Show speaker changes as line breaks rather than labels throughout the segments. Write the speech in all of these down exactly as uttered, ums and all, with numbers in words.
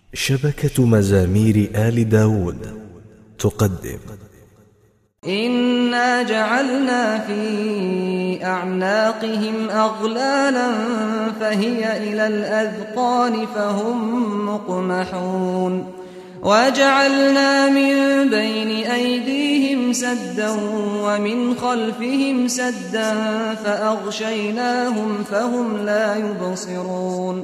شبكة مزامير آل داود تقدم:
إنا جعلنا في أعناقهم أغلالا فهي إلى الأذقان فهم مقمحون وجعلنا من بين أيديهم سدا ومن خلفهم سدا فأغشيناهم فهم لا يبصرون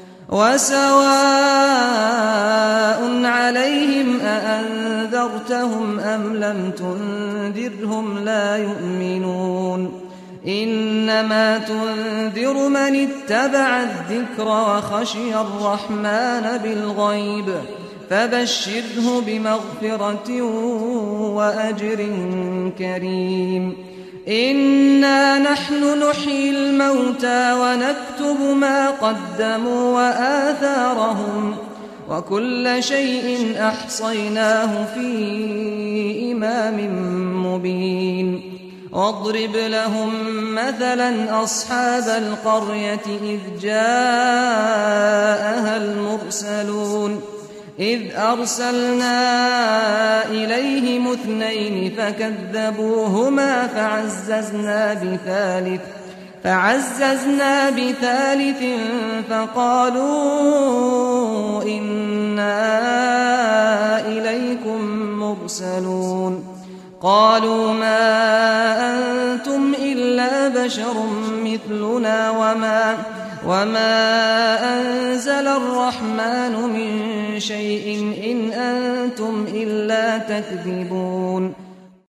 وسواء عليهم أأنذرتهم أم لم تنذرهم لا يؤمنون إنما تنذر من اتبع الذكر وخشي الرحمن بالغيب فبشره بمغفرة وأجر كريم إنا نحن نحيي الموتى ونكتب ما قدموا وآثارهم وكل شيء أحصيناه في إمام مبين واضرب لهم مثلا أصحاب القرية إذ جاءها المرسلون إذ أرسلنا إليهم اثنين فكذبوهما فعززنا بثالث فعززنا بثالث فقالوا إنا إليكم مرسلون قالوا ما أنتم إلا بشر مثلنا وما وما أنزل الرحمن من شيء إن أنتم إلا تكذبون